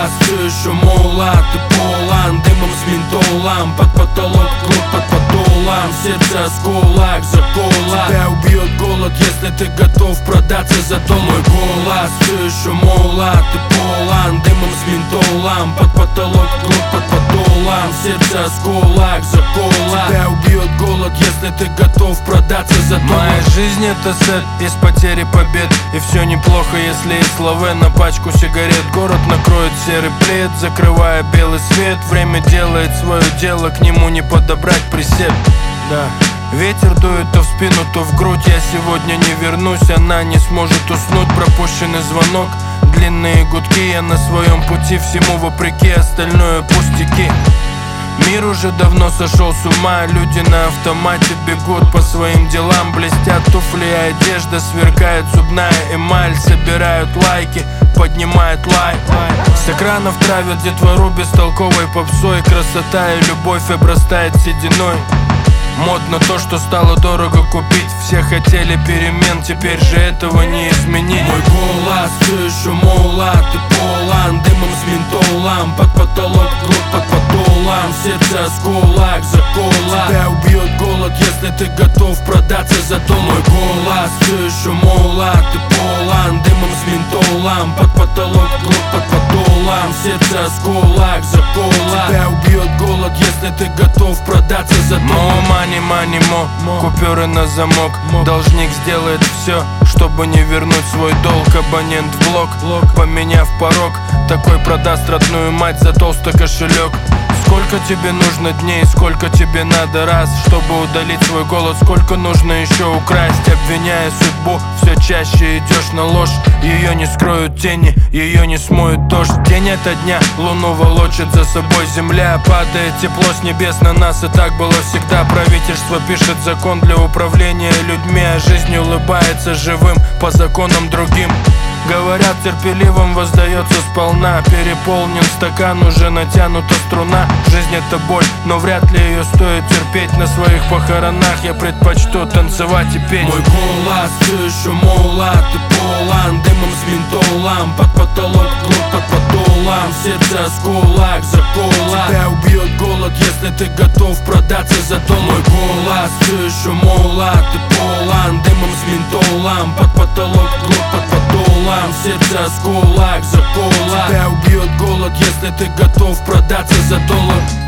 голос, все еще молод. Ты полон дымом с ментолом. Под потолок, клуб под подолом. Сердце осколок, заколот. Тебя убьет голод, если ты готов продаться за то. Мой голос, все еще молод. Ты полон дымом с ментолом. Под потолок, клуб под подолом. Сердце осколок, заколот. Тебя убьет голод, если ты готов продаться за то. Моя жизнь это сет из потери побед. И все неплохо, если есть лаве на пачку сигарет. Город накроет серый плед, закрывая белый свет. Время делает свое дело, к нему не подобрать присед. Да. Ветер дует то в спину, то в грудь. Я сегодня не вернусь, она не сможет уснуть. Пропущенный звонок, длинные гудки. Я на своем пути, всему вопреки, остальное пустяки. Мир уже давно сошел с ума. Люди на автомате бегут по своим делам. Блестят туфли и одежда, сверкает зубная эмаль. Собирают лайки, поднимает лайк. С экранов травят детвору бестолковой попсой. Красота и любовь обрастает сединой. Модно то, что стало дорого купить. Все хотели перемен, теперь же этого не изменить. Мой голос все еще молод. Ты полон дымом с ментолом. Под потолок, клуб под подолом. Сердце осколок, заколот. Тебя убьет голод, если ты готов продаться за то. Мой голос все еще молод. Ты полон дымом с ментолом. Под потолок, клуб под подолом. Сердце осколок, заколот. Тебя убьет голод, если ты готов продаться за то. Мани, купюры на замок. Должник сделает все, чтобы не вернуть свой долг. Абонент в блок, поменяв порог. Такой продаст родную мать за толстый кошелек. Сколько тебе нужно дней, сколько тебе надо раз, чтобы удалить свой голод, сколько нужно еще украсть. Обвиняя судьбу, все чаще идешь на ложь. Ее не скроют тени, ее не смоет дождь. День ото дня луну волочит за собой земля. Падает тепло с небес на нас, и так было всегда. Правительство пишет закон для управления людьми, а жизнь улыбается живым по законам другим. Говорят, терпеливым воздается сполна. Переполнен стакан, уже натянута струна. Жизнь это боль, но вряд ли ее стоит терпеть. На своих похоронах я предпочту танцевать и петь. Мой голос все еще молод. Ты полон дымом с ментолом. Под потолок, клуб под подолом. Сердце осколок, заколот. Тебя убьет голод, если ты готов продаться за то. Мой голос все еще молод. Ты полон дымом с ментолом. Под потолок, клуб под подолом. Сердце осколок, заколот. Тебя убьет голод, если ты готов продаться за доллар.